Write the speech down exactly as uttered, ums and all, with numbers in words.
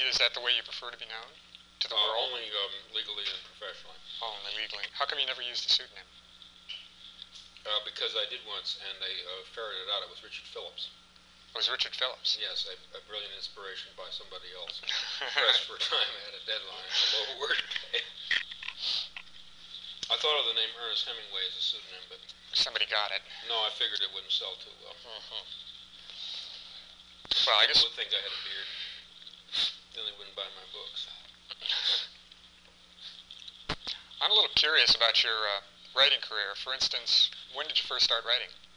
is that the way you prefer to be known to the Uh, world? only um, legally and professionally. Oh, only legally. How come you never used a pseudonym? Uh, because I did once, and they uh, ferreted out. It was Richard Phillips. It was Richard Phillips. Yes, a, a brilliant inspiration by somebody else. Pressed for time, I had a deadline, a low word pay. I thought of the name Ernest Hemingway as a pseudonym, but Somebody got it. no, I figured it wouldn't sell too well. Mm-hmm. Well, I guess... People would think I had a beard. Then they wouldn't buy my books. I'm a little curious about your uh, writing career. For instance, when did you first start writing?